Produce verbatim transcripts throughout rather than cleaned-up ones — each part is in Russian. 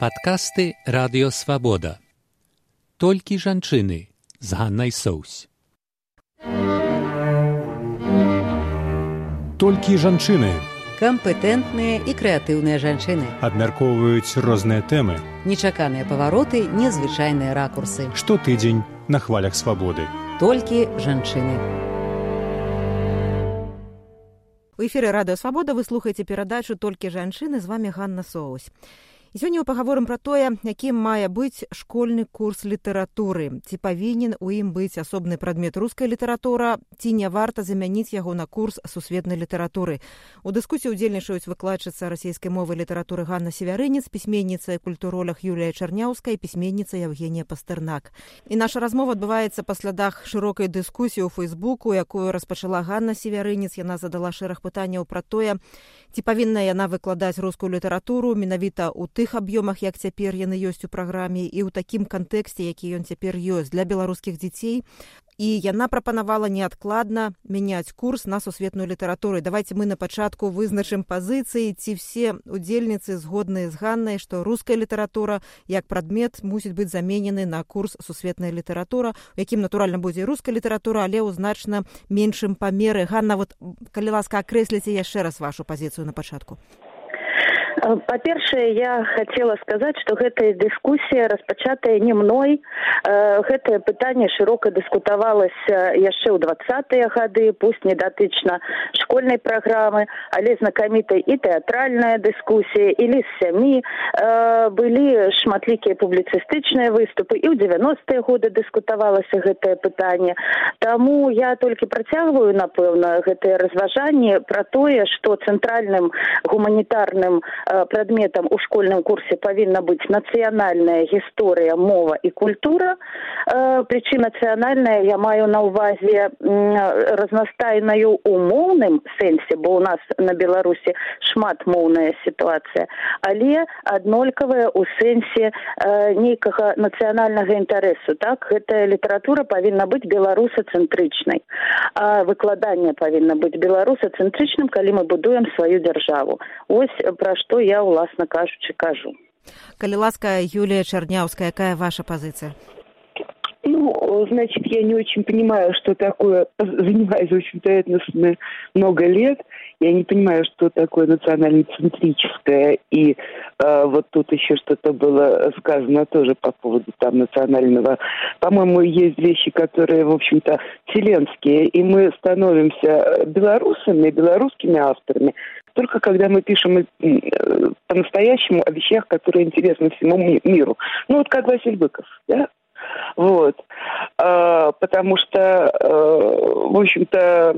Падкасты Радыё Свабода. Толькі жанчыны з Ганнай Соўсь. Толькі жанчыны. Кампетэнтныя і крэатыўныя жанчыны. Абмяркоўваюць розныя тэмы. Нечаканыя павароты, незвычайныя ракурсы. Штотыдзень на хвалях свабоды. Толькі жанчыны. У эфіры Радыё Свабода вы слухаеце перадачу «Толькі жанчыны», з вами Ганна Соўсь. І сёння мы пагаворым пра тое, якім мае быць школьны курс літаратуры. Ці павінен у ім быць асобны прадмет руская літаратура, ці не варта замяніць яго на курс сусветнай літаратуры. У дыскусіі ўдзельнічаюць выкладчыца расійскай мовы і літаратуры Ганна Севярынец, пісьменніца і культуролог Юлія Чарняўская і пісьменніца Евгенія Пастэрнак. І наша размова адбываецца па слядах шырокай дыскусіі ў Фейсбуку, якую распачала Ганна Севярынец. Яна задала шэраг пытанняў пра тое, ці павінна яна выкладаць рускую літаратуру менавіта ў тых аб'ёмах, як цяпер яны ёсць у праграме, і ў такім кантэксце, які ён цяпер ёсць для беларускіх дзяцей. І яна прапанавала неадкладна мяняць курс на сусветную літаратуру. Давайте мы на пачатку вызначым пазіцыі, ці все удзельніцы згодныя з Ганнай, што руская літаратура як прадмет мусіць быць заменены на курс сусветная літаратура, у якім, натуральна, будзе і руская літаратура, але ў значна меншым памеры. Ганна, вот, калі ласка, акрэсліце яшчэ раз вашу пазіцыю на пачатку. Па-першае, я хацела сказаць, што гэтая дыскусія распачатая не мной. Гэтае пытанне шырока дыскутавалася яшчэ ў дваццатыя гады, пусть не датычна школьнай праграмы, але знакамітая і тэатральная дыскусія, і ліст сямі. Былі шматлікія публіцыстычныя выступы, і ў дзевяностыя годы дыскутавалася гэтае пытанне. Таму я толькі працягваю, напэўна, гэтае разважанне пра тое, што цэнтральным гуманітарным прадметам у школьным курсе павінна быць нацыянальная гісторыя, мова і культура. Прычым нацыянальная я маю на ўвазе разнастайную ў моўным сэнсе, бо ў нас на Беларусі шматмоўная сітуацыя, але аднолькавая ў сэнсе нейкага нацыянальнага інтарэсу. Так, гэтая літаратура павінна быць беларусацэнтрычнай, а выкладанне павінна быць беларусацэнтрычным, калі мы будуем сваю дзяржаву. Ось пра што я, уласна кажучы, кажу. Калі ласка, Юлия Чернявская, какая ваша позиция? Ну, значит, я не очень понимаю, что такое, занимаюсь, в общем-то, этносами много лет, я не понимаю, что такое национально-центрическое, и э, вот тут еще что-то было сказано тоже по поводу там национального. По-моему, есть вещи, которые, в общем-то, вселенские, и мы становимся белорусами, белорусскими авторами, только когда мы пишем по-настоящему о вещах, которые интересны всему миру. Ну, вот как Василий Быков, да? Вот. А, потому что, а, в общем-то,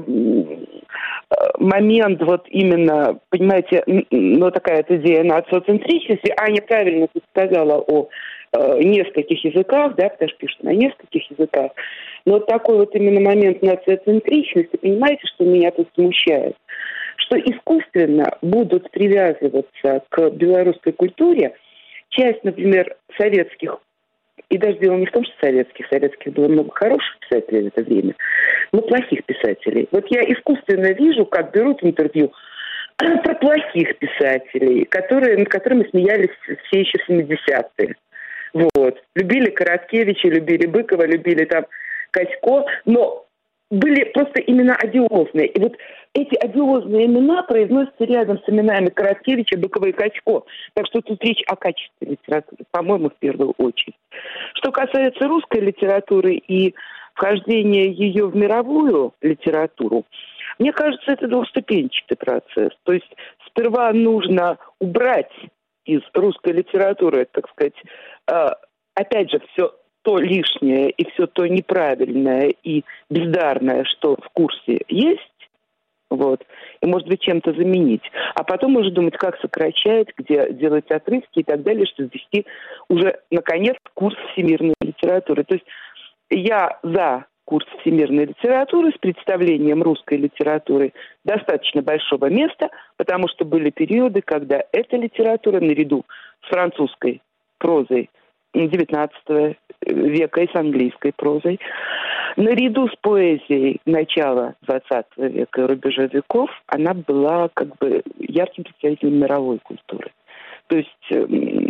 момент вот именно, понимаете, ну, такая вот идея нациоцентричности, Аня правильно тут сказала о а, нескольких языках, да, потому что пишут на нескольких языках, но вот такой вот именно момент нациоцентричности, понимаете, что меня тут смущает? Что искусственно будут привязываться к белорусской культуре часть, например, советских, и даже дело не в том, что советских, советских было много хороших писателей в это время, но плохих писателей. Вот я искусственно вижу, как берут интервью про плохих писателей, которые, над которыми смеялись все еще в семидесятые. Вот. Любили Короткевича, любили Быкова, любили там Катько, но были просто имена одиозные. И вот эти одиозные имена произносятся рядом с именами Короткевича, Быкова и Катько. Так что тут речь о качестве литературы, по-моему, в первую очередь. Что касается русской литературы и вхождения ее в мировую литературу, мне кажется, это двухступенчатый процесс. То есть сперва нужно убрать из русской литературы, так сказать, опять же, все то лишнее и все то неправильное и бездарное, что в курсе есть, вот, и, может быть, чем-то заменить. А потом уже думать, как сокращать, где делать отрывки и так далее, чтобы ввести уже, наконец, курс всемирной литературы. То есть я за курс всемирной литературы с представлением русской литературы достаточно большого места, потому что были периоды, когда эта литература наряду с французской прозой девятнадцатого века и с английской прозой, наряду с поэзией начала двадцатого века и рубежа веков, она была как бы ярким представителем мировой культуры. То есть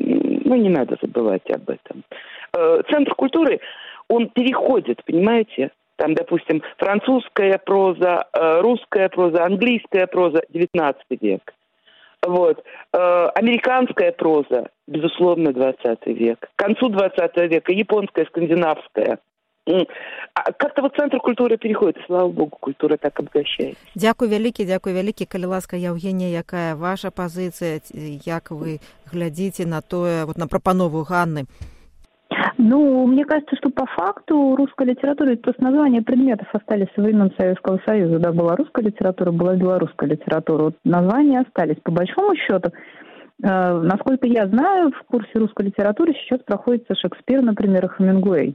Ну, не надо забывать об этом. Центр культуры, он переходит, понимаете? Там, допустим, французская проза, русская проза, английская проза, девятнадцатый век. Вот. Американская проза, безусловно, двадцатый век. К концу двадцатого века японская, скандинавская. Как-то вот центр культуры переходит, слава богу, культура так обогащается. Дякую вялікі, дякую вялікі. Калі ласка, Евгения, якая ваша позиция, як вы глядите на тое, вот на прапанову Ганны? Ну, мне кажется, что по факту русская литература, ведь просто названия предметов остались со времен Советского Союза. Да, была русская литература, была белорусская литература. Вот названия остались. По большому счету, э, насколько я знаю, в курсе русской литературы сейчас проходится Шекспир, например, и Хемингуэй.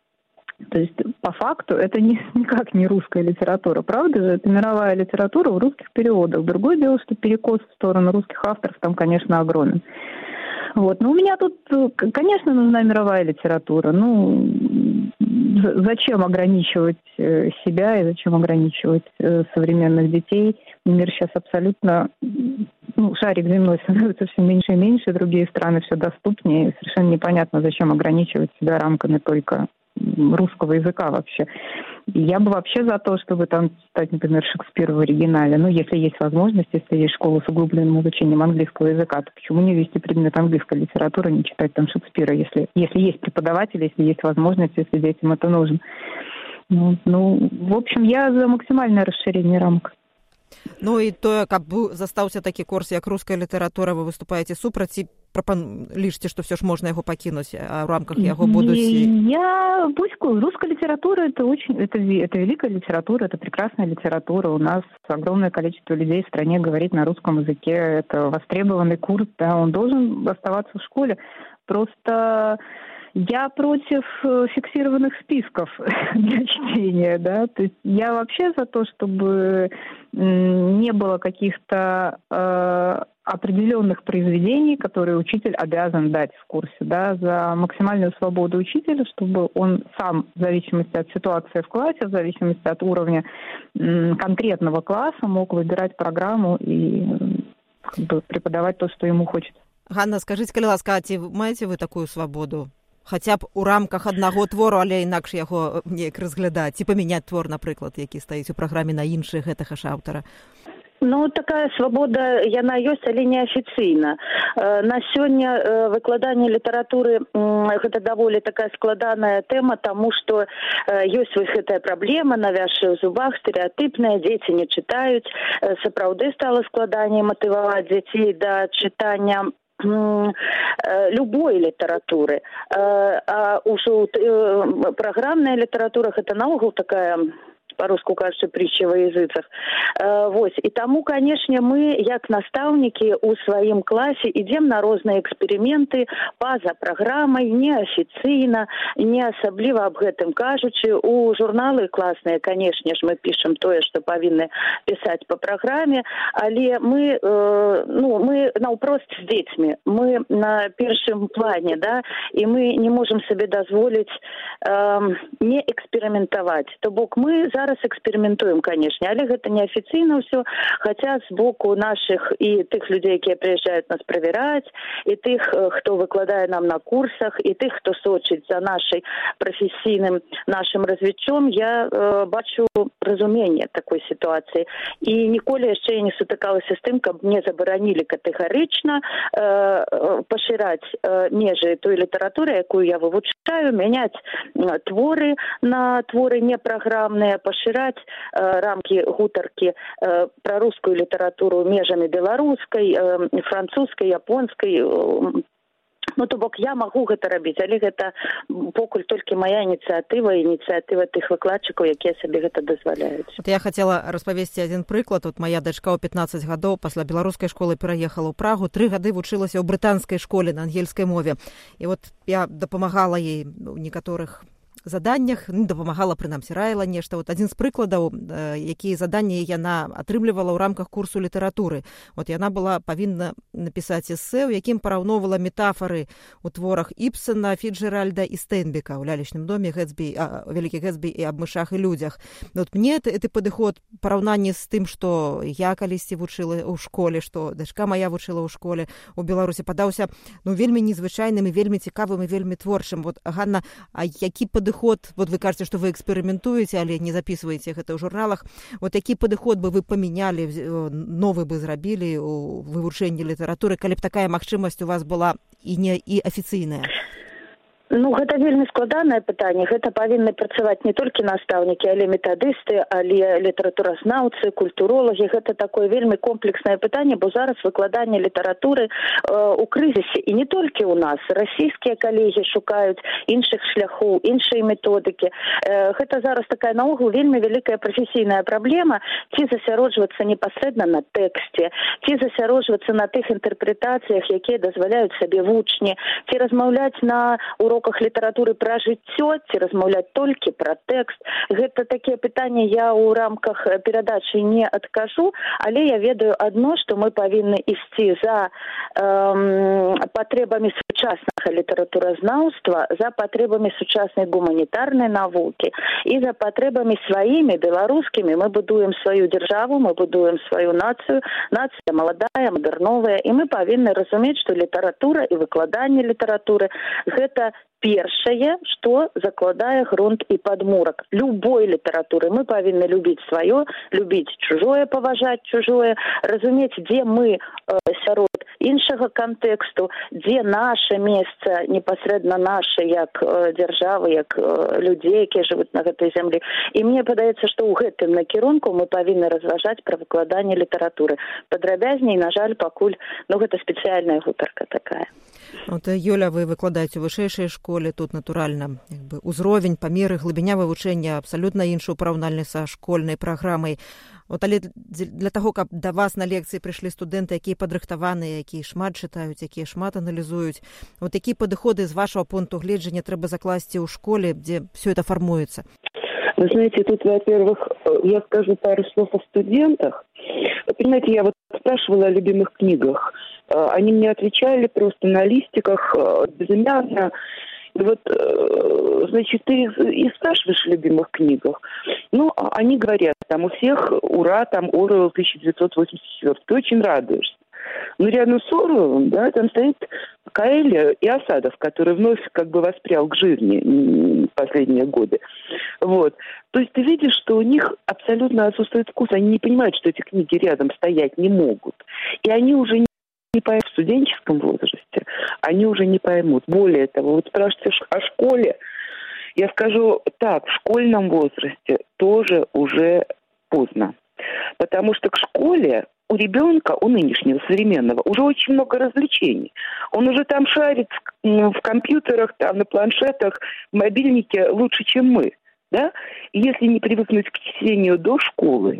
То есть, по факту, это не, никак не русская литература. Правда же, это мировая литература в русских переводах. Другое дело, что перекос в сторону русских авторов там, конечно, огромен. Вот. Но у меня тут, конечно, нужна мировая литература. Ну, зачем ограничивать себя и зачем ограничивать современных детей? Мир сейчас абсолютно... Ну, шарик земной становится все меньше и меньше, другие страны все доступнее. Совершенно непонятно, зачем ограничивать себя рамками только русского языка вообще. Я бы вообще за то, чтобы там читать, например, Шекспира в оригинале. Ну, если есть возможность, если есть школа с углубленным изучением английского языка, то почему не вести предмет английской литературы, не читать там Шекспира, если, если есть преподаватели, если есть возможность, если детям это нужно. Ну, ну, в общем, я за максимальное расширение рамок. Ну і тое, каб застаўся такі курс, як руская літаратура, вы выступаеце супраць і прапан... лічыце, што все ж можна яго пакінуць, а ў рамках яго будуць... Я... Пусть русская литература, это очень... Это, это великая литература, это прекрасная литература. У нас огромное количество людей в стране говорит на русском языке. Это востребованный курс, да, он должен оставаться в школе. Просто... Я против фиксированных списков для чтения, да, то есть я вообще за то, чтобы не было каких-то э, определенных произведений, которые учитель обязан дать в курсе, да, за максимальную свободу учителя, чтобы он сам, в зависимости от ситуации в классе, в зависимости от уровня м, конкретного класса, мог выбирать программу и как бы, преподавать то, что ему хочется. Ганна, скажите, калі ласка, ці маеце вы такую свободу? Хаця б у рамках аднаго твору, але інакш яго неяк разглядаць, ці памяняць твор, напрыклад, які стаіць у праграме на іншы гэтага ж аўтара. Ну, такая свабода, яна ёсць, але неафіцыйна. На сёння выкладанне літаратуры гэта даволі такая складаная тэма, таму што ёсць вось гэтая праблема, навязшая ў зубах, стэрэатыпная, дзеці не чытаюць. Сапраўды стала складаней матываваць дзяцей да чытання любой літаратуры. А ўжо праграмная літаратура гэта наогул такая, по-руску кажучи, притча во языцах. Вось. І таму, канешне, мы, як настаўнікі ў сваім класе, ідзем на розныя эксперыменты па-за праграмай, неафіцыйна, не асабліва аб гэтым кажучы. У журналы класныя, канешне ж, мы пішам тое, што павінны пісаць па праграме, але мы, э, ну, мы наўпрост з дзецьмі, мы на першым плане, да, і мы не можам сабе дазволіць э, не эксперыментаваць. То бок мы за зараз эксперыментуем, канешне, але гэта неафіцыйна ўсё, хаця з боку нашых і тых людзей, якія прыязджаюць нас правяраць, і тых, хто выкладае нам на курсах, і тых, хто сочыць за нашай прафесійным нашым развіццём, я э, бачу разуменне такой сітуацыі. І ніколі яшчэ я не сутыкалася з тым, каб мне забаранілі катэгарычна э, пашыраць э, межы той літаратуры, якую я вывучаю, мяняць э, творы на творы непраграмныя, пашыраць э, рамкі гутаркі э, пра рускую літаратуру межамі беларускай, э, французскай, японскай. Э, ну, то бок я магу гэта рабіць, але гэта покуль толькі моя ініцыятыва, ініцыятыва тых выкладчыкаў, якія сабе гэта дазваляюць. Вот я хацела распавесці адзін прыклад. Вот моя дачка ў пятнаццаць гадоў пасля беларускай школы пераехала ў Прагу, тры гады вучылася ў брытанскай школе на ангельскай мове. І вот я дапамагала ей у некаторых заданнях, ну, дапамагала, прынамсі, раіла нешта. Вот адзін з прыкладаў, якія заданні яна атрымлівала ў рамках курсу літаратуры. Вот яна была павінна напісаць эсэ, у якім параўноўвала метафары у творах Іпсена, Фіцджеральда і Стэнбека ў лялечным доме, Гэтсбі, а, Вялікі Гэтсбі і аб мышах і людзях. Вот мне гэты падыход параўнанні з тым, што я калісьці вучыла ў школе, што дачка моя вучыла ў школе у Беларусі, падаўся ну вельмі незвычайным і вельмі цікавым і вельмі творчым. Вот, Ганна, а які падыход, вот вы кажаце, што вы эксперыментуеце, але не записываеце гэта ў журналах, вот які падыход бы вы памянялі, новы бы зрабілі у вывучэнні літаратуры, калі б такая магчымасць у вас была і не і афіцыйная? Ну, гэта вельмі складанае пытанне. Гэта павінны працаваць не толькі настаўнікі, але метадысты, але літаратуразнаўцы, культуролагі. Гэта такое вельмі комплекснае пытанне, бо зараз выкладанне літаратуры э, у крызісе. І не толькі ў нас. Расійскія калегі шукаюць іншых шляхоў, іншыя методыкі. Э, гэта зараз такая наогул вельмі вялікая прафесійная праблема. Ці засяроджвацца непасрэдна на тэксце, ці засяроджвацца на тых інтэрпрэтацыях, якія дазваляюць сабе вучні, ці размаўляць на уроках літаратуры пра жыццё, ці размаўляць толькі пра тэкст. Гэта такія пытанні я ў рамках перадачы не адкажу, але я ведаю адно, што мы павінны ісці за эм, патрэбамі сучаснага літаратуразнаўства, за патрэбамі сучаснай гуманітарнай навукі і за патрэбамі сваімі, беларускімі. Мы будуем сваю дзяржаву, мы будуем сваю нацыю. Нацыя маладая, мадэрновая, і мы павінны разумець, што літаратура і выкладанне літаратуры гэта першае, што закладае грунт і падмурак любой літаратуры. Мы павінны любіць сваё, любіць чужое, паважаць чужое, разумець, дзе мы э, сярод іншага кантэксту, дзе наша месца, непасрэдна наша, як э, дзяржавы, як э, людзей, якія жывуць на гэтай зямлі. І мне падаецца, што ў гэтым накірунку мы павінны разважаць пра выкладанне літаратуры. Падрабязней, на жаль, пакуль, ну, гэта спецыяльная гутарка такая. Вот, Юля, вы выкладаеце ў вышэйшай школе, тут, натуральна, як бы, узровень, памеры, глыбіня вывучэння абсалютна іншы ў параўнанні са школьнай праграмай. Вот, але для таго, каб да вас на лекцыі прыйшлі студэнты, якія падрыхтаваныя, якія шмат чытаюць, якія шмат аналізуюць, вот якія падыходы з вашего пункту гледжання трэба закласці ў школе, дзе все это формуецца? Вы знаете, тут, во-первых, я скажу пару слов о студентах. Понимаете, я вот спрашивала о любимых книгах. Они мне отвечали просто на листиках, безымянно. И вот, значит, ты и спрашиваешь о любимых книгах. Ну, они говорят, там у всех, ура, там Оруэлл тысяча девятьсот восемьдесят четыре. Ты очень радуешься. Но рядом с Оруэллом, да, там стоит Коэльо и Асадов, который вновь как бы воспрял к жизни в последние годы. Вот. То есть ты видишь, что у них абсолютно отсутствует вкус. Они не понимают, что эти книги рядом стоять не могут. И они уже не не поймут в студенческом возрасте, они уже не поймут. Более того, вот спрашиваете о школе, я скажу так, в школьном возрасте тоже уже поздно. Потому что к школе у ребенка, у нынешнего, современного, уже очень много развлечений. Он уже там шарит в компьютерах, там, на планшетах, в мобильнике лучше, чем мы. Да? И если не привыкнуть к чтению до школы,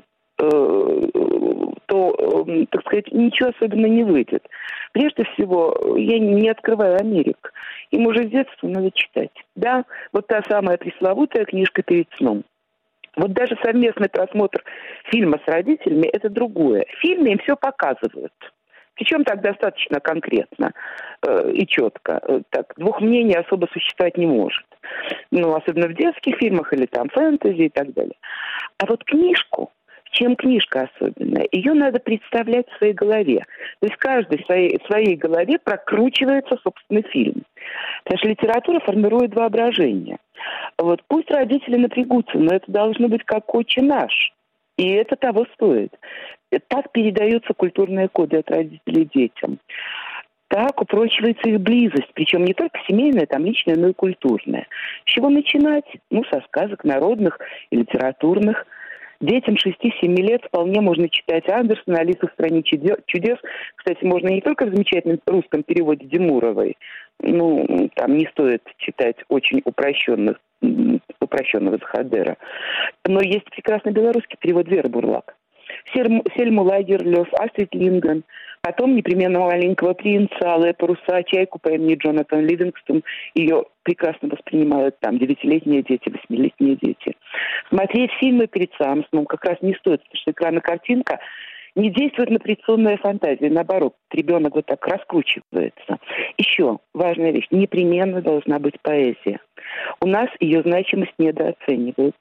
то, так сказать, ничего особенно не выйдет. Прежде всего, я не открываю Америку. Им уже с детства надо читать. Да, вот та самая пресловутая книжка перед сном. Вот даже совместный просмотр фильма с родителями – это другое. В фильме им все показывают. Причем так достаточно конкретно э, и четко. Так, двух мнений особо существовать не может. Ну, особенно в детских фильмах или там фэнтези и так далее. А вот книжку, чем книжка особенная, ее надо представлять в своей голове. То есть каждый в своей, в своей голове прокручивается собственный фильм. Потому что литература формирует воображение. Вот пусть родители напрягутся, но это должно быть как «Отче наш». И это того стоит. Так передаются культурные коды от родителей детям. Так упрочивается их близость, причем не только семейная, там личная, но и культурная. С чего начинать? Ну, со сказок народных и литературных. Детям шести-семи лет вполне можно читать Андерсона, «Алису в стране чудес». Кстати, можно не только в замечательном русском переводе Демуровой. Ну, там не стоит читать очень упрощенных, упрощенного Захадера. Но есть прекрасный белорусский перевод Веры Бурлак. Сельму Лагерлёв, Астрид Лингрен. Потом непременно «Маленького принца», «Алые паруса», «Чайку» по имени Джонатан Ливингстон. Ее прекрасно воспринимают там девятилетние дети, восьмилетние дети. Смотреть фильмы перед сеансом как раз не стоит, потому что экранная картинка не действует напряженная фантазия. Наоборот, ребенок вот так раскручивается. Еще важная вещь. Непременно должна быть поэзия. У нас ее значимость недооценивают.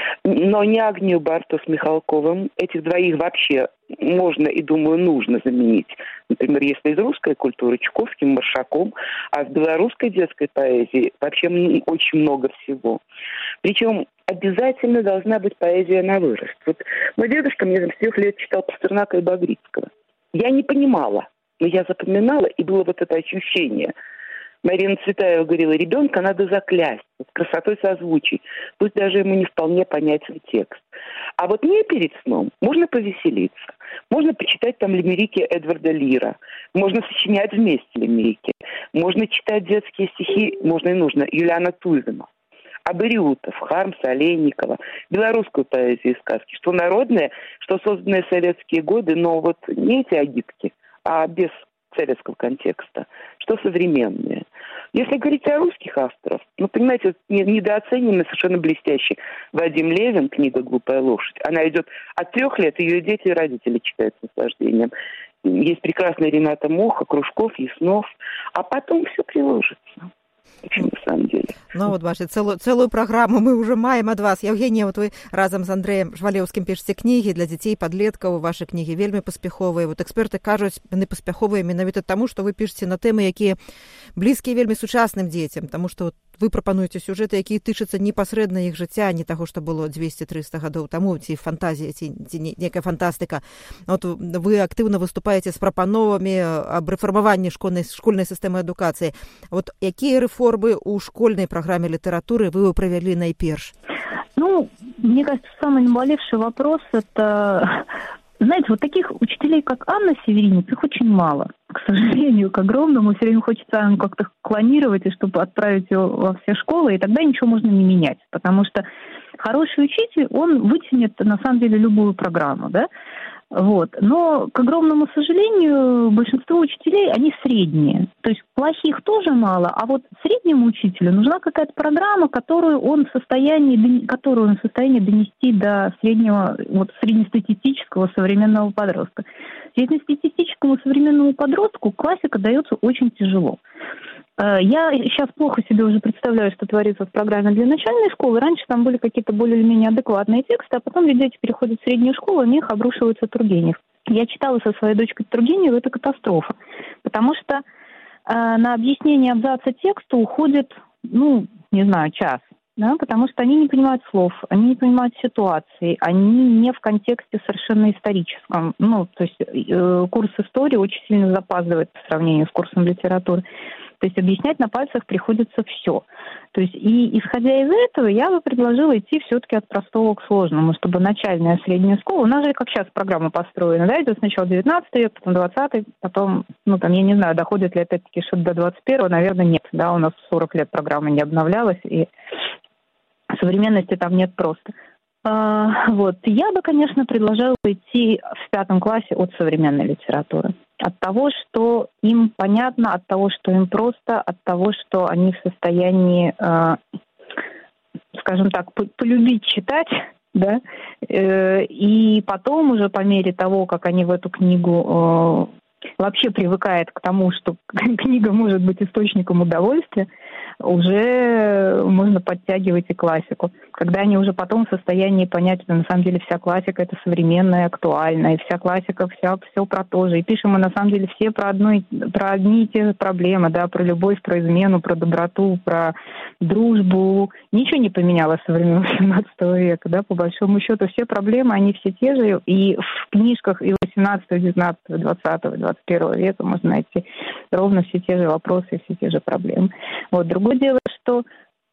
Но не Агнию Барту с Михалковым. Этих двоих вообще можно и, думаю, нужно заменить. Например, если из русской культуры Чуковским, Маршаком, а в белорусской детской поэзии вообще очень много всего. Причем обязательно должна быть поэзия на вырост. Вот мой дедушка мне с трех лет читал Пастернака и Багрицкого. Я не понимала, но я запоминала, и было вот это ощущение. Марина Цветаева говорила, ребенка надо заклясть вот, красотой созвучий, пусть даже ему не вполне понятен текст. А вот не перед сном можно повеселиться, можно почитать там лимерики Эдварда Лира, можно сочинять вместе лимерики, можно читать детские стихи, можно и нужно, Юлиана Тузема. Абыриутов, Хармса, Олейникова, белорусскую поэзию и сказки, что народные, что созданные в советские годы, но вот не эти агитки, а без советского контекста, что современные. Если говорить о русских авторах, ну, понимаете, недооцененный, совершенно блестящий Вадим Левин, книга «Глупая лошадь», она идет от трех лет, ее дети и родители читают с наслаждением. Есть прекрасная Рената Моха, Кружков, Яснов, а потом все приложится. Очень, на самом деле. Ну, вот, бачите, целую, целую программу мы уже маем ад вас. Евгения, вот вы разом з Андреем Жвалеўскім пішаце кнігі для дзяцей, падлеткаў, вашы кнігі вельмі паспяховыя. Вот эксперты кажуць, яны паспяховыя менавіта таму, што вы пішаце на тэмы, якія блізкія вельмі сучасным дзецям, таму што вы прапануеце сюжэты, якія тычацца непасрэдна іх жыцця, не таго, што было двести-триста гадоў таму, ці фантазія, ці, ці некая фантастыка. Вот вы актыўна выступаеце з прапановамі аб рэфармаванні школьнай, школьнай сістэмы адукацыі. Вот якія рэформы ў школьнай праграме літаратуры вы правялі найперш? Ну, мне кажется, самый наболевший вопрос – это... Знаете, вот таких учителей, как Анна Северинец, их очень мало. К сожалению, к огромному. Все время хочется Анну как-то клонировать, и чтобы отправить ее во все школы, и тогда ничего можно не менять. Потому что хороший учитель, он вытянет, на самом деле, любую программу, да? Вот. Но, к огромному сожалению, большинство учителей, они средние. То есть плохих тоже мало, а вот среднему учителю нужна какая-то программа, которую он в состоянии, которую он в состоянии донести до среднего, вот, среднестатистического современного подростка. Среднестатистическому современному подростку классика дается очень тяжело. Я сейчас плохо себе уже представляю, что творится в программе для начальной школы. Раньше там были какие-то более или менее адекватные тексты, а потом дети переходят в среднюю школу, и на них обрушивается Тургенев. Я читала со своей дочкой Тургенева, это катастрофа. Потому что э, на объяснение абзаца текста уходит, ну, не знаю, час. Да, потому что они не понимают слов, они не понимают ситуации, они не в контексте совершенно историческом. Ну, то есть э, курс истории очень сильно запаздывает по сравнению с курсом литературы. То есть объяснять на пальцах приходится все. То есть и исходя из этого, я бы предложила идти все-таки от простого к сложному, чтобы начальная, средняя школа, у нас же как сейчас программа построена, да, идет сначала девятнадцатый век, потом двадцатый, потом, ну там, я не знаю, доходит ли опять-таки что-то до двадцать первого, наверное, нет, да, у нас сорок лет программа не обновлялась, и современности там нет просто. А, вот, я бы, конечно, предложила идти в пятом классе от современной литературы. От того, что им понятно, от того, что им просто, от того, что они в состоянии, э, скажем так, полюбить читать, да, э, и потом уже по мере того, как они в эту книгу э, вообще привыкают к тому, что книга может быть источником удовольствия, уже можно подтягивать и классику. Когда они уже потом в состоянии понять, что на самом деле вся классика – это современная, актуальная, и вся классика, вся, все про то же. И пишем мы на самом деле все про, одну, про одни и те же проблемы, да, про любовь, про измену, про доброту, про дружбу. Ничего не поменялось со времен восемнадцатого века, да, по большому счету. Все проблемы, они все те же, и в книжках и восемнадцатого, девятнадцатого, двадцатого, двадцать первого века можно найти ровно все те же вопросы, все те же проблемы. Вот, другое дело, что э,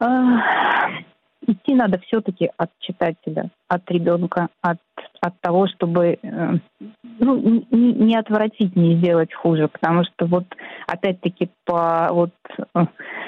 идти надо все-таки от читателя, от ребенка, от, от того, чтобы э, ну, не, не отвратить, не сделать хуже, потому что вот опять-таки по вот э,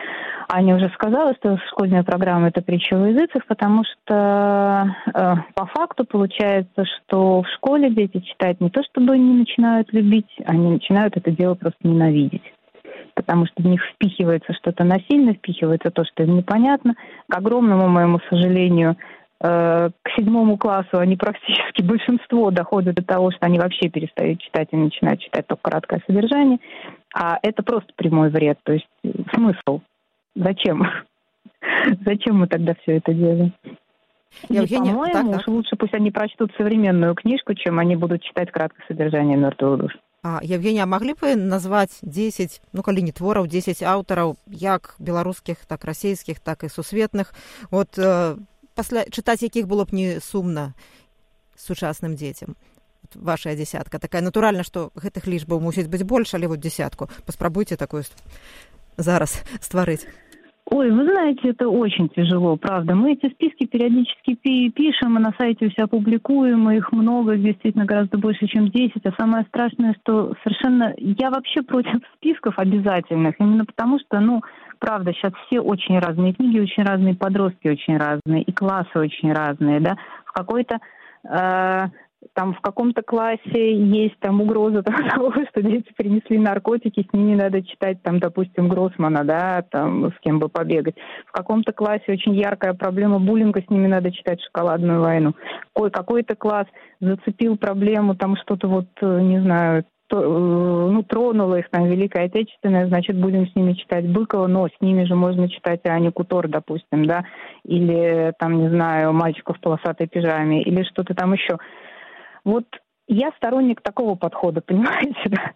Аня уже сказала, что школьная программа – это притча во языцах, потому что э, по факту получается, что в школе дети читать не то чтобы не начинают любить, они начинают это дело просто ненавидеть. Потому что в них впихивается что-то насильно, впихивается то, что им непонятно. К огромному моему сожалению, э, к седьмому классу они практически большинство доходят до того, что они вообще перестают читать и начинают читать только краткое содержание. А это просто прямой вред. То есть смысл? Зачем? Зачем мы тогда все это делаем? Евгения, И, по-моему, так, уж лучше пусть они прочтут современную книжку, чем они будут читать краткое содержание «Мертвых душ». А, Евгения, а могли бы назвать десять, ну, калі не твораў, десять аўтараў, як беларускіх, так расійскіх, так і сусветных, от э, пасля чытаць якіх было б не сумна сучасным дзецям? Вашая десятка такая, натуральна, што гэтых лічбаў мусіць быць больш, але вот десятку паспрабуйце такую зараз стварыць. Ой, вы знаете, это очень тяжело, правда. Мы эти списки периодически пишем, и на сайте все опубликуем, и их много, действительно гораздо больше, чем десять. А самое страшное, что совершенно... Я вообще против списков обязательных, именно потому что, ну, правда, сейчас все очень разные книги, очень разные подростки, очень разные, и классы очень разные, да. В какой-то... Э- Там в каком-то классе есть там угроза того, что дети принесли наркотики, с ними надо читать, там, допустим, Гроссмана, да, там, с кем бы побегать. В каком-то классе очень яркая проблема буллинга, с ними надо читать «Шоколадную войну». Какой-то класс зацепил проблему, там что-то вот, не знаю, то, ну, тронуло их, там, Великая Отечественная, значит, будем с ними читать Быкова, но с ними же можно читать Аню Кутор, допустим, да, или, там, не знаю, «Мальчика в полосатой пижаме», или что-то там еще. Вот я сторонник такого подхода, понимаете, да?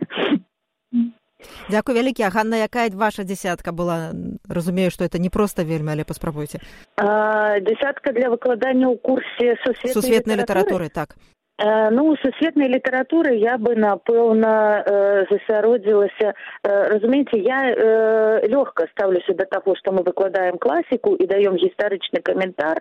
Дякую вялікі. Ганна, якая ваша десятка была? Разумею, што это не проста вельмі, але паспрабуйце. А, десятка для выкладання ў курсе сусветнай, сусветнай літаратуры, так. Ну, у сусветнай літаратуры я бы, напэўна, засяродзілася. Разумееце, я лёгка ставлюся да таго, што мы выкладаем класіку і даём гістарычны каментар,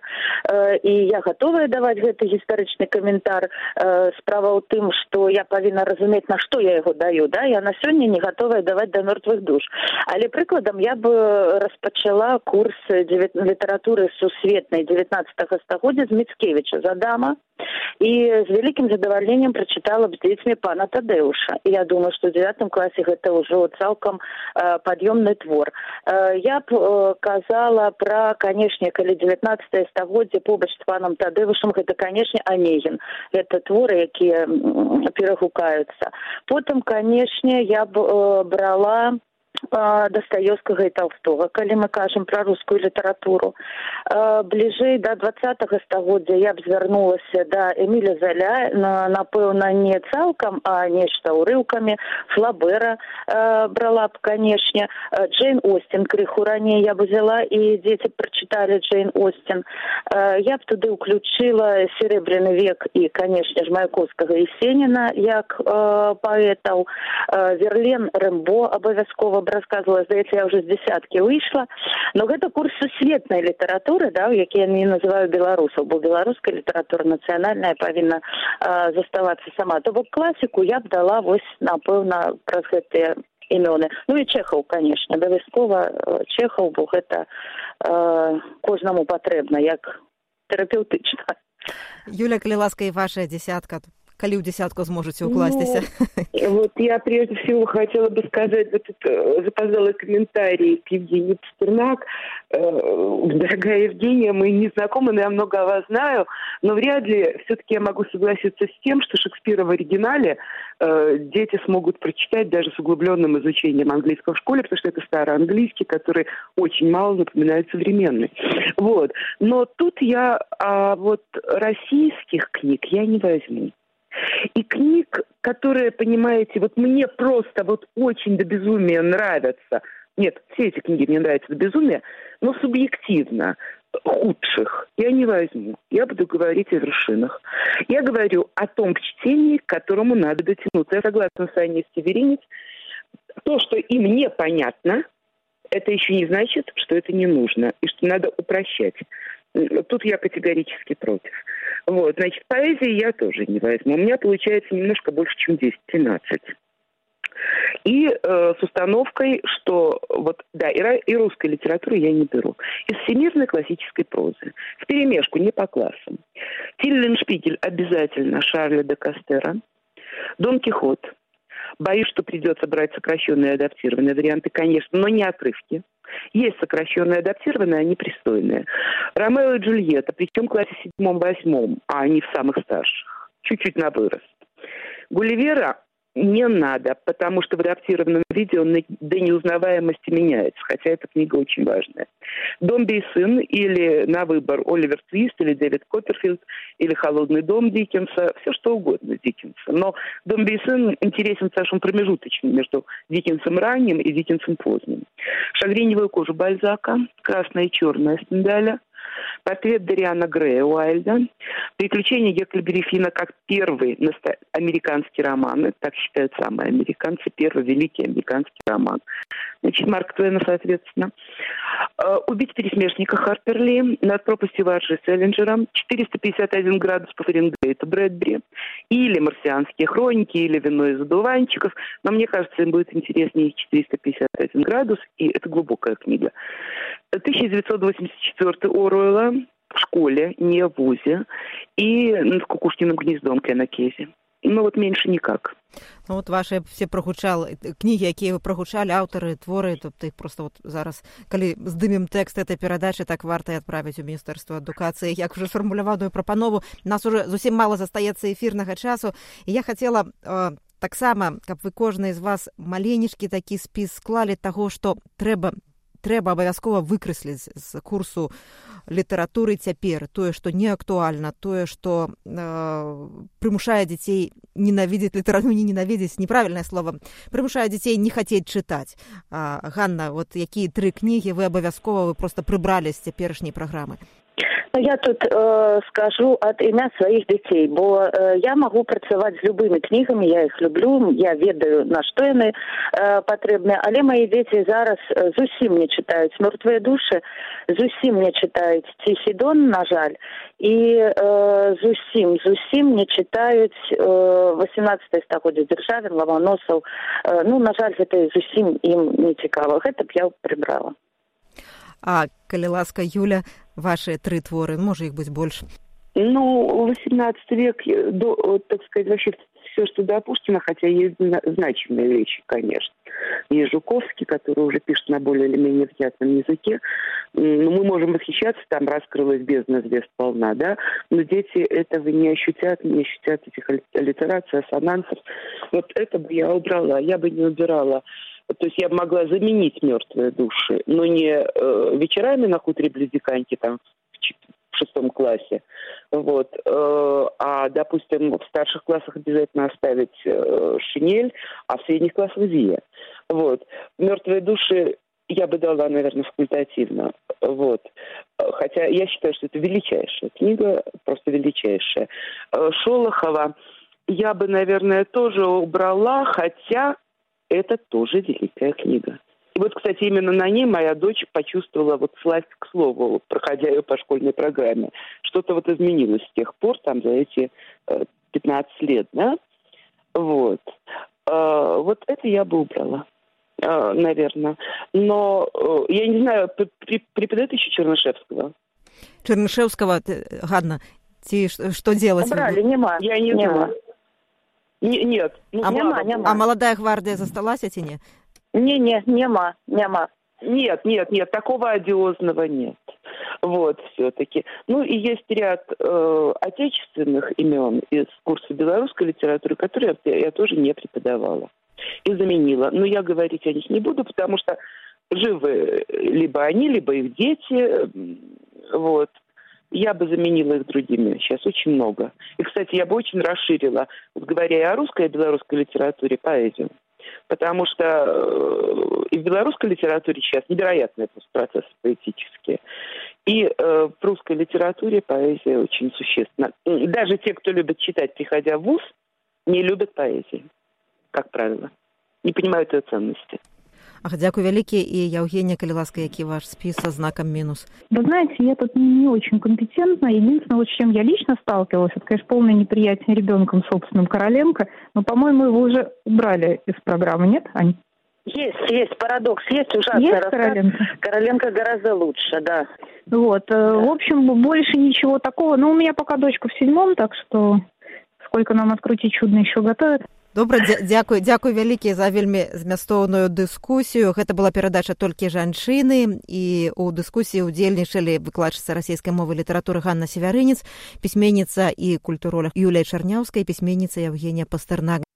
і я гатовая даваць гэты гістарычны каментар. Справа ў тым, што я павінна разумець, на што я яго даю, да? Я на сёння не гатовая даваць да мёртвых душ. Але прыкладам я бы распачала курс літаратуры сусветнай дзевятнаццатага стагоддзя з Міцкевіча з Адама, і з вялікім задавальненнем прачытала б з дзецьмі пана Тадэуша. І я думаю, што ў дзевятым класе гэта ўжо цалкам э, пад'ёмны твор. Э, я б э, казала пра, канешне, калі дзевятнаццатае стагоддзе побач з панам Тадэушам, гэта, канешне, Анегін. Гэта творы, якія перагукаюцца. Потым, канешне, я б э, брала Дастаёўскага і Талстога, калі мы кажам пра рускую літаратуру. Бліжэй да дваццатага стагоддзя я б звярнулася да Эміля Заля, напэўна, не цалкам, а нешта ўрыўкамі. Флабера брала б, канешне. Джейн Остин крыху раней я б взяла, і дзеці прачыталі Джейн Остин. Я б туды ўключыла «Серебряны век» і, канешне ж, Маяковскага і Сеніна як паэтаў. Верлен, Рэмбо абавязкова б рассказывала, здаецца, я ўжо з дзесяткі выйшла. Но гэта курс сусветнай літаратуры, да, які я не называю беларусаў, бо беларуская літаратура нацыянальная павінна э, заставацца сама. То бок класіку я б дала вось, напэўна, праз гэтыя імёны. Ну і Чэхаў, канешне, абавязкова Чэхаў, бо гэта э, кожнаму патрэбна, як тэрапеўтычна. Юля, калі ласка, і ваша десятка, калі ў десятку зможаце укласціся? Ну, вот я прежде всего хотела бы сказать вот это запоздалый комментарий к Евгении Пастернак. Дорогая Евгения, мы не знакомы, но я много о вас знаю, но вряд ли все-таки я могу согласиться с тем, что Шекспира в оригинале э, дети смогут прочитать даже с углубленным изучением английского в школе, потому что это староанглийский, который очень мало напоминает современный. Вот. Но тут я а вот российских книг я не возьму. И книг, которые, понимаете, вот мне просто вот очень до безумия нравятся. Нет, все эти книги мне нравятся до безумия, но субъективно худших я не возьму. Я буду говорить о вершинах. Я говорю о том чтении, к которому надо дотянуться. Я согласна с Аней Северинец. То, что им непонятно, это еще не значит, что это не нужно и что надо упрощать. Тут я категорически против. Вот, значит, поэзии я тоже не возьму. У меня получается немножко больше, чем десять-тринадцать. И э, с установкой, что вот, да, и, и русской литературы я не беру. Из всемирной классической прозы. Вперемешку, не по классам. Тиллиншпигель обязательно Шарля де Кастера. Дон Кихот. Боюсь, что придется брать сокращенные и адаптированные варианты, конечно, но не отрывки. Есть сокращенные и адаптированные, они пристойные. Ромео и Джульетта, причем в классе седьмом-восьмом, а не в самых старших. Чуть-чуть на вырост. Гулливера не надо, потому что в адаптированном виде он до неузнаваемости меняется, хотя эта книга очень важная. «Домби и сын» или на выбор Оливер Твист или Дэвид Копперфильд или «Холодный дом» Диккенса, все что угодно Диккенса. Но «Домби и сын» интересен, потому что он промежуточный между Диккенсом ранним и Диккенсом поздним. «Шагреневую кожу» Бальзака, «Красная и черная» Стендаля, «Портрет Дориана Грея» Уайльда, «Приключения Гекльберри Финна» как первый наста- американский роман, это так считают самые американцы, первый великий американский роман. Значит, Марк Твена, соответственно. «Убить пересмешника» Харпер Ли, «Над пропастью Варжи» Селлинджера, «четыреста пятьдесят один градус по Фаренгейту» Брэдбери, или «Марсианские хроники», или «Вино из одуванчиков». Но мне кажется, им будет интереснее «четыреста пятьдесят один градус», и это глубокая книга. тысяча девятьсот восемьдесят четвёртый Оруэлла в школе, не в вузе, и «Над кукушкиным гнездом» Кена Кезі. Ну вот меньше никак. Ну от ваші все прогучали книги, які ви прогучали, аўтары, творы, тобто їх просто от зараз, калі здымем тэкст этой перадачы, так варта і адправіць у Міністэрства адукацыі, як уже сфармуляваную прапанову. Нас уже зусім мала застаецца эфірнага часу, і я хацела э, таксама, каб вы кожны з вас маленечкі такі спіс склалі таго, што трэба трэба абавязкова выкрэсліць з курсу літаратуры цяпер, тое, што не актуальна, тое, што э, прымушае дзяцей ненавідзець літаратуру, не ненавідзець, неправільнае слово, прымушае дзяцей не хацець чытаць. А, Ганна, вот якія тры кнігі вы абавязкова вы просто прыбралі з цяперашняй праграмы? Ну, я тут э, скажу от імя сваіх дзяцей, бо э, я магу працаваць з любымі кнігамі, я іх люблю, я ведаю, на што яны э, патрэбныя, але мае дзеці зараз э, зусім не чытаюць «Мёртвыя душы», зусім не чытаюць «Ціхі дон», на жаль, і э, зусім, зусім не чытаюць э, восемнадцатае стагоддзе Дзяржавін, Лаваносаў. Э, ну, на жаль, гэта зусім ім не цікава. Гэта б я прыбрала. А, калі ласка, Юля, ваши тры творы, может их быть больше? Ну, восемнадцатый век, до, так сказать, вообще все, что до Пушкина, хотя есть значимые вещи, конечно. Есть Жуковский, который уже пишет на более или менее внятном языке. Но мы можем восхищаться, там раскрылась бездна звезд полна, да, но дети этого не ощутят, не ощутят этих аллитераций, ассонансов. Вот это бы я убрала, я бы не убирала. То есть я бы могла заменить «Мертвые души», но не э, вечерами на хуторе близ Диканьки, там, в шестом классе, вот, э, а, допустим, в старших классах обязательно оставить э, «Шинель», а в средних классах «Зия». Вот. «Мертвые души» я бы дала, наверное, факультативно, вот. Хотя я считаю, что это величайшая книга, просто величайшая. Шолохова я бы, наверное, тоже убрала, хотя это тоже великая книга. И вот, кстати, именно на ней моя дочь почувствовала вот сласть к слову, проходя ее по школьной программе. Что-то вот изменилось с тех пор, там, за эти э, пятнадцать лет, да? Вот. Э, вот это я бы убрала, э, наверное. Но, э, я не знаю, преподает еще Чернышевского? Чернышевского, Ганна, ти, что делать? Убрали, нема. Я не нема. знаю. Не, нет. Ну, а, нема, нема. А «Молодая гвардия» засталась, эти не? Не-не, нема, нема. Нет, нет, нет, такого одиозного нет. Вот, все-таки. Ну, и есть ряд э, отечественных имен из курса белорусской литературы, которые я, я тоже не преподавала и заменила. Но я говорить о них не буду, потому что живы либо они, либо их дети. Вот. Я бы заменила их другими. Сейчас очень много. И, кстати, я бы очень расширила, вот говоря и о русской, и о белорусской литературе, поэзию. Потому что э, и в белорусской литературе сейчас невероятные процессы поэтические. И э, в русской литературе поэзия очень существенна. Даже те, кто любит читать, приходя в вуз, не любят поэзию, как правило. Не понимают ее ценности. Ах, дзякуй вялікі. І, Евгения, калі ласка, які ваш спіс со знаком минус? Вы знаете, я тут не очень компетентна. Единственное, вот с чем я лично сталкивалась, это, конечно, полное неприятие ребенком собственным Короленко. Но, по-моему, его уже убрали из программы, нет, Ань? Есть, есть парадокс, есть ужасный есть рассказ. Короленко? Короленко гораздо лучше, да. Вот, да. В общем, больше ничего такого. Ну, у меня пока дочка в седьмом, так что сколько нам открутить чудно еще готовят. Добра, дзякуй, дзякуй вялікі за вельмі змястоўную дыскусію. Гэта была перадача «Толькі жанчыны», і ў дыскусіі ўдзельнічалі выкладчыца расійскай мовы і літаратуры Ганна Севярынец, пісьменніца і культуролог Юлія Чарняўская, пісьменніца Евгения Пастэрнак.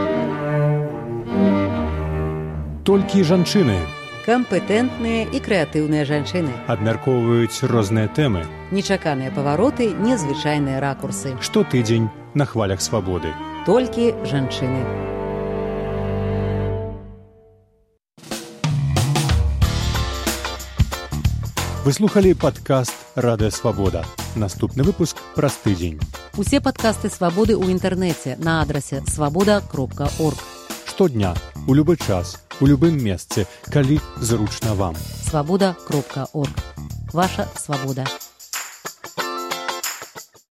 Толькі жанчыны Кампетэнтныя і крэатыўныя жанчыны. абмяркоўваюць розныя тэмы. Нечаканыя павароты, незвычайныя ракурсы. Штотыдзень на хвалях свабоды. Толькі жанчыны. Вы слухали падкаст «Радыё Свабода». Наступны выпуск праз тыдзень. Усе падкасты «Свабоды» ў інтэрнэце на адрасе свабода кропка орг. Штодня, у любы час, у любым месцы, калі зручна вам. свабода кропка орг. Ваша свабода.